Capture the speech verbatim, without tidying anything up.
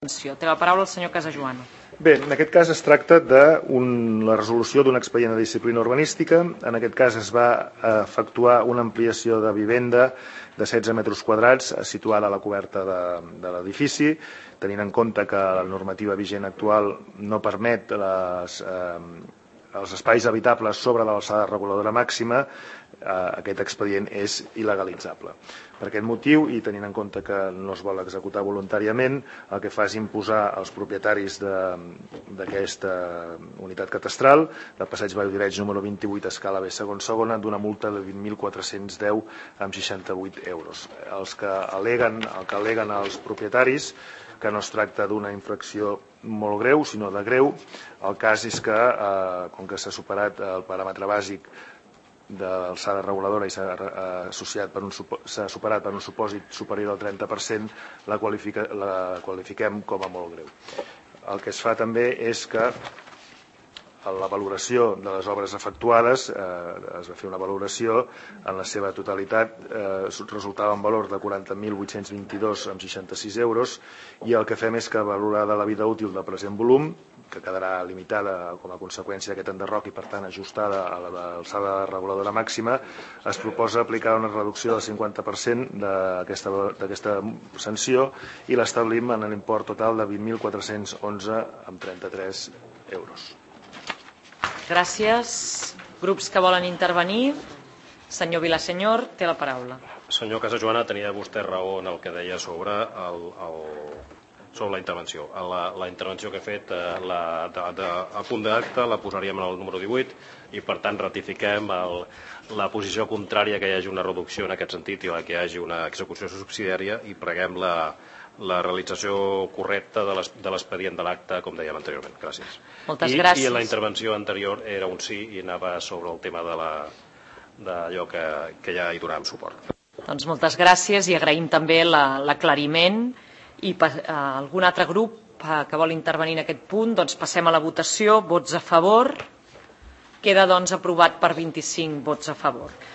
intervenció. Té la paraula el senyor Casajoana. Bé, en aquest cas es tracta de un, la resolució d'un expedient de disciplina urbanística. En aquest cas es va efectuar una ampliació de vivenda de setze metres quadrats situada a la coberta de, de l'edifici, tenint en compte que la normativa vigent actual no permet les, eh, els espais habitables sobre l'alçada reguladora màxima, eh, aquest expedient és il·legalitzable. Per aquest motiu, i tenint en compte que no es vol executar voluntàriament, el que fa és imposar als propietaris d'aquesta unitat catastral, del passeig Valldireig número vint-i-vuit, escala B, segon segona, d'una multa de vint mil quatre-cents deu amb seixanta-vuit euros. Els que aleguen, el que aleguen els propietaris, que no es tracta d'una infracció molt greu, sinó de greu, el cas és que, eh, com que s'ha superat el paràmetre bàsic de l'alçada reguladora i s'ha associat per un s'ha superat per un supòsit superior al trenta per cent, la, qualifica, la qualifiquem com a molt greu. El que es fa també és que la valoració de les obres efectuades, eh, es va fer una valoració en la seva totalitat, eh, resultava en valor de quaranta mil vuit-cents vint-i-dos amb seixanta-sis euros, i el que fem és que, valorada la vida útil del present volum, que quedarà limitada com a conseqüència d'aquest enderroc i per tant ajustada a l'alçada reguladora màxima, es proposa aplicar una reducció del cinquanta per cent d'aquesta sanció i l'establim en l'import total de vint mil quatre-cents onze amb trenta-tres euros. Gràcies. Grups que volen intervenir. Senyor Vilasenyor, té la paraula. Senyor Casajoana, tenia vostè raó en el que deia sobre, el, el, sobre la intervenció. La, la intervenció que he fet la, de, de, a punt d'acte la posaríem en el número divuit i per tant ratifiquem el, la posició contrària que hi hagi una reducció en aquest sentit i que hi hagi una execució subsidiària i preguem la la realització correcta de l'expedient de l'acte, com dèiem anteriorment. Gràcies. Moltes I, gràcies. I la intervenció anterior era un sí i anava sobre el tema d'allò que, que ja hi donàvem suport. Doncs moltes gràcies i agraïm també l'aclariment. I per, eh, algun altre grup eh, que vol intervenir en aquest punt, doncs passem a la votació. Vots a favor. Queda doncs aprovat per vint-i-cinc vots a favor.